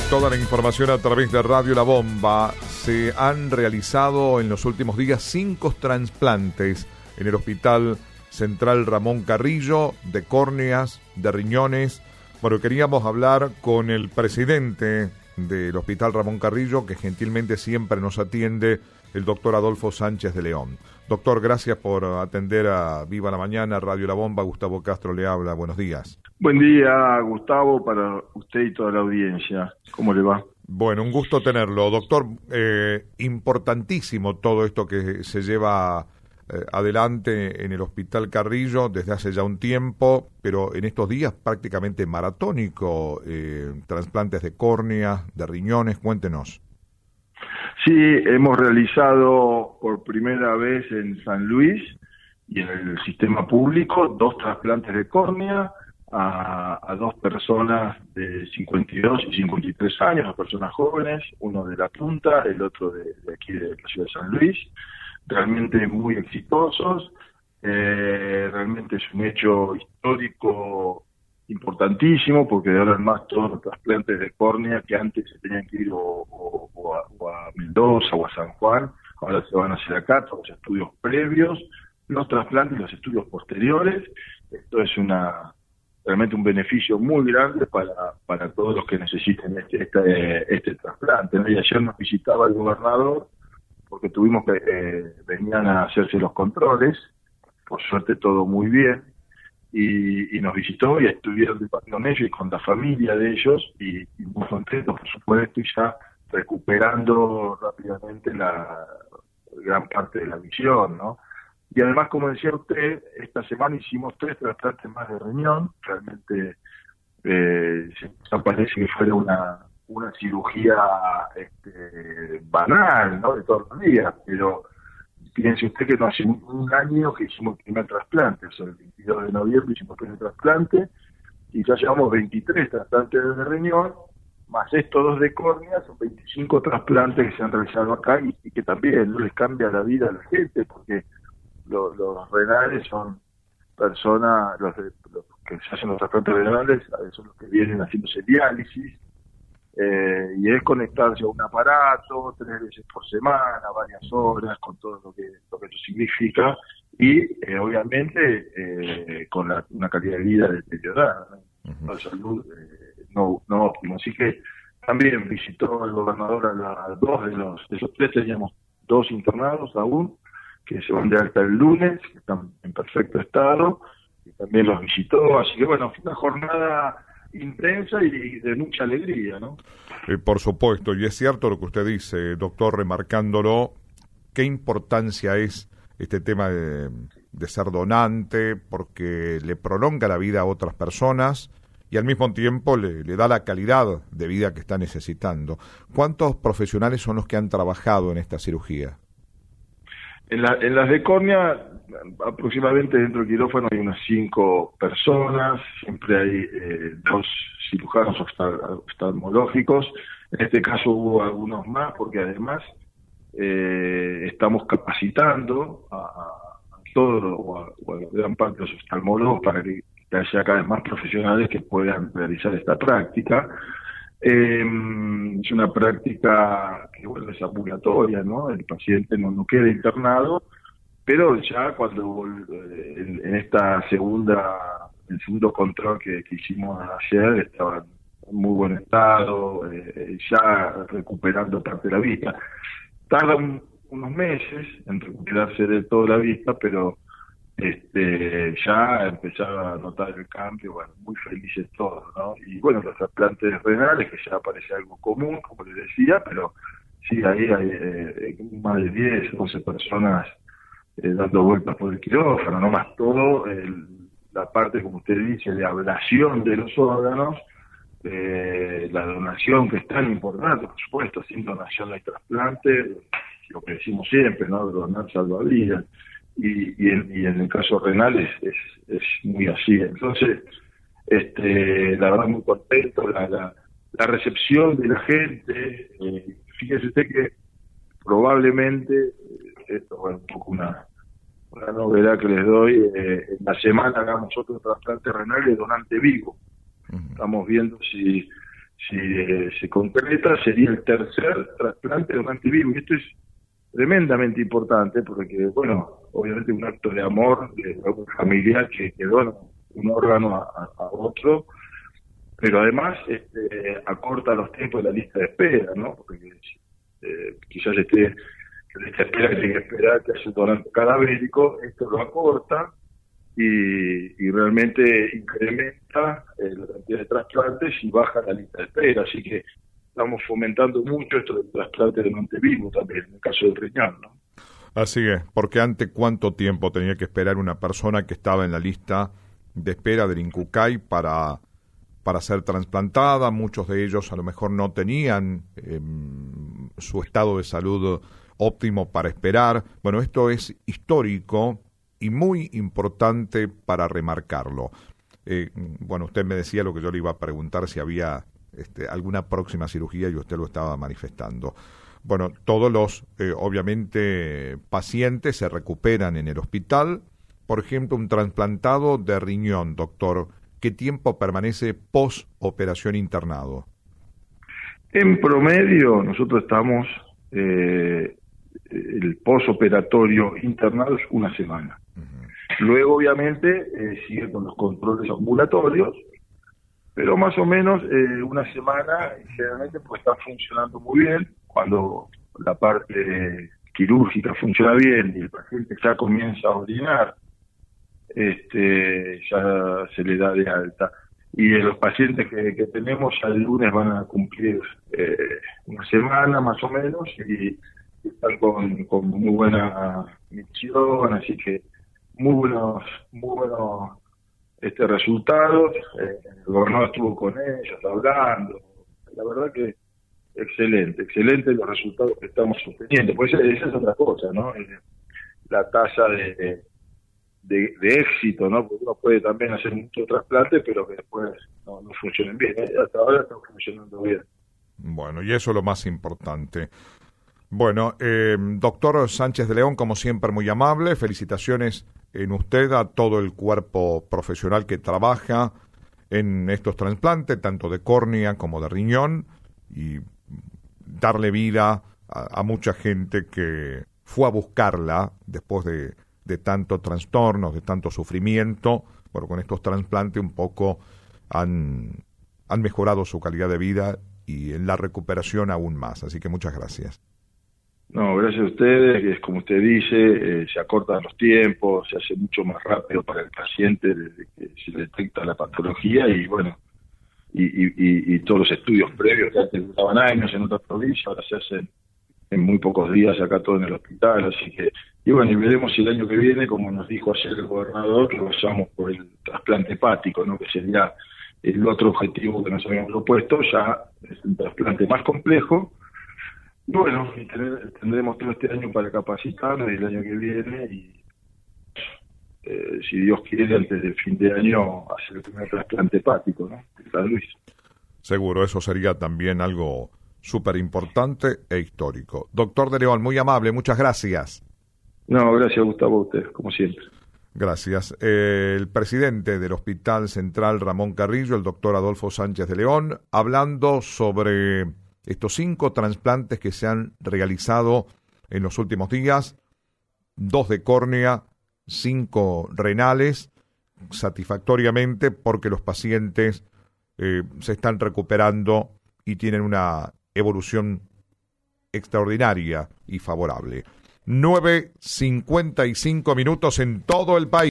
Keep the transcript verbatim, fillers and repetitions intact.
Toda la información a través de Radio La Bomba. Se han realizado en los últimos días cinco trasplantes en el Hospital Central Ramón Carrillo, de córneas, de riñones. Bueno, queríamos hablar con el presidente del Hospital Ramón Carrillo, que gentilmente siempre nos atiende, el doctor Adolfo Sánchez de León. Doctor, gracias por atender a Viva la Mañana, Radio La Bomba. Gustavo Castro le habla, buenos días. Buen día, Gustavo, para usted y toda la audiencia. ¿Cómo le va? Bueno, un gusto tenerlo. Doctor, eh, importantísimo todo esto que se lleva eh, adelante en el Hospital Carrillo desde hace ya un tiempo, pero en estos días prácticamente maratónico, eh, trasplantes de córnea, de riñones, cuéntenos. Sí, hemos realizado por primera vez en San Luis y en el sistema público dos trasplantes de córnea a, a dos personas de cincuenta y dos y cincuenta y tres años, dos personas jóvenes, uno de La Punta, el otro de, de aquí de la ciudad de San Luis, realmente muy exitosos. Eh, realmente es un hecho histórico importantísimo, porque de ahora en más todos los trasplantes de córnea que antes se tenían que ir o, o, o, a, o a Mendoza o a San Juan, ahora se van a hacer acá, todos los estudios previos, los trasplantes y los estudios posteriores. Esto es una realmente un beneficio muy grande para, para todos los que necesiten este, este, este trasplante, ¿no? Y ayer nos visitaba el gobernador, porque tuvimos que, eh, venían a hacerse los controles, por suerte todo muy bien, y, y nos visitó y estuvieron de parte con ellos y con la familia de ellos, y, y muy contentos, por supuesto, y ya recuperando rápidamente la gran parte de la visión, ¿no? Y además, como decía usted, esta semana hicimos tres trasplantes más de riñón. Realmente eh, no parece que fuera una una cirugía este, banal, ¿no?, de todos los días, pero piense usted que no hace un, un año que hicimos el primer trasplante, o sea, el veintidós de noviembre hicimos el primer trasplante, y ya llevamos veintitrés trasplantes de riñón, más estos dos de córnea, son veinticinco trasplantes que se han realizado acá, y, y que también no les cambia la vida a la gente, porque Los, los renales son personas, los, los que se hacen los trasplantes renales son los que vienen haciéndose diálisis, eh, y es conectarse a un aparato tres veces por semana, varias horas, con todo lo que, lo que eso significa, y eh, obviamente eh, con la, una calidad de vida deteriorada, ¿no? Uh-huh. La salud eh, no, no óptima. Así que también visitó el gobernador a, la, a dos de los, de esos tres, teníamos dos internados aún, que se van de alta el lunes, que están en perfecto estado, y también los visitó, así que bueno, fue una jornada intensa y de mucha alegría, ¿no? Eh, por supuesto, y es cierto lo que usted dice, doctor, remarcándolo, qué importancia es este tema de, de ser donante, porque le prolonga la vida a otras personas y al mismo tiempo le, le da la calidad de vida que está necesitando. ¿Cuántos profesionales son los que han trabajado en esta cirugía? En, la, en las de córnea, aproximadamente dentro del quirófano hay unas cinco personas, siempre hay eh, dos cirujanos oftalmológicos. En este caso hubo algunos más, porque además eh, estamos capacitando a, a todos o a, o a gran parte de los oftalmólogos para que, que haya cada vez más profesionales que puedan realizar esta práctica. Eh, es una práctica que, bueno, es ambulatoria, ¿no? El paciente no, no queda internado, pero ya cuando en, en esta segunda, el segundo control que, que hicimos ayer, estaban en muy buen estado, eh, ya recuperando parte de la vista. Tarda un, unos meses en recuperarse de toda la vista, pero este ya empezaba a notar el cambio, bueno, muy felices todos, ¿no? Y bueno, los trasplantes renales, que ya parece algo común, como les decía, pero sí, ahí hay eh, más de diez, doce personas eh, dando vueltas por el quirófano, no más todo, el, la parte, como usted dice, de ablación de los órganos, eh, la donación, que es tan importante, por supuesto, sin donación no hay trasplante, lo que decimos siempre, ¿no?, donar salva vidas. Y, y, en, y en el caso renal es, es, es muy así. Entonces, este, la verdad muy contento, la, la, la recepción de la gente. Eh, fíjese usted que probablemente, esto es bueno, un poco una, una novedad que les doy, eh, en la semana hagamos otro trasplante renal de donante vivo. Uh-huh. Estamos viendo si si eh, se concreta, sería el tercer trasplante de donante vivo. Y esto es tremendamente importante porque, bueno, obviamente un acto de amor de un familiar que, que dona un órgano a, a, a otro, pero además este, acorta los tiempos de la lista de espera, ¿no? Porque eh, quizás esté la lista de espera que tiene que esperar que haya un donante cadavérico, esto lo acorta y, y realmente incrementa eh, la cantidad de trasplantes y baja la lista de espera, así que estamos fomentando mucho esto del trasplante de donante vivo también, en el caso del riñón, ¿no? Así es, porque antes cuánto tiempo tenía que esperar una persona que estaba en la lista de espera del INCUCAI para, para ser trasplantada. Muchos de ellos a lo mejor no tenían eh, su estado de salud óptimo para esperar. Bueno, esto es histórico y muy importante para remarcarlo. Eh, bueno, usted me decía lo que yo le iba a preguntar, si había este, alguna próxima cirugía, y usted lo estaba manifestando. Bueno, todos los, eh, obviamente, pacientes se recuperan en el hospital. Por ejemplo, un trasplantado de riñón, doctor, ¿qué tiempo permanece post-operación internado? En promedio, nosotros estamos, eh, el postoperatorio internado es una semana. Uh-huh. Luego, obviamente, eh, sigue con los controles ambulatorios, pero más o menos eh, una semana, generalmente pues está funcionando muy bien. Cuando la parte quirúrgica funciona bien y el paciente ya comienza a orinar, este, ya se le da de alta. Y de los pacientes que, que tenemos, ya el lunes van a cumplir eh, una semana más o menos y están con, con muy buena misión, así que muy buenos, muy buenos este resultados. Eh, el gobernador estuvo con ellos hablando. La verdad que excelente, excelente los resultados que estamos obteniendo. Pues esa es otra cosa, ¿no? La tasa de, de, de éxito, ¿no? Porque uno puede también hacer mucho trasplante, pero que después no, no funcionen bien. Hasta ahora están funcionando bien. Bueno, y eso es lo más importante. Bueno, eh, doctor Sánchez de León, como siempre, muy amable. Felicitaciones en usted, a todo el cuerpo profesional que trabaja en estos trasplantes, tanto de córnea como de riñón, y darle vida a, a mucha gente que fue a buscarla después de, de tantos trastornos, de tanto sufrimiento. Bueno, con estos trasplantes un poco han, han mejorado su calidad de vida y en la recuperación aún más. Así que muchas gracias. No, gracias a ustedes, que es como usted dice, eh, se acortan los tiempos, se hace mucho más rápido para el paciente desde que se detecta la patología y bueno, y, y, y, y todos los estudios previos que antes duraban años en otras provincias, ahora se hacen en muy pocos días acá todo en el hospital, así que, y bueno, y veremos si el año que viene, como nos dijo ayer el gobernador, que vayamos por el trasplante hepático, ¿no? Que sería el otro objetivo que nos habíamos propuesto, ya es un trasplante más complejo. Bueno, y tener, tendremos todo este año para capacitarnos y el año que viene, y eh, si Dios quiere, antes del fin de año, hacer el primer trasplante hepático, ¿no? De San Luis. Seguro, eso sería también algo súper importante e histórico. Doctor de León, muy amable, muchas gracias. No, gracias Gustavo, a usted, como siempre. Gracias. Eh, el presidente del Hospital Central Ramón Carrillo, el doctor Adolfo Sánchez de León, hablando sobre estos cinco trasplantes que se han realizado en los últimos días, dos de córnea, cinco renales, satisfactoriamente porque los pacientes eh, se están recuperando y tienen una evolución extraordinaria y favorable. nueve cincuenta y cinco minutos en todo el país.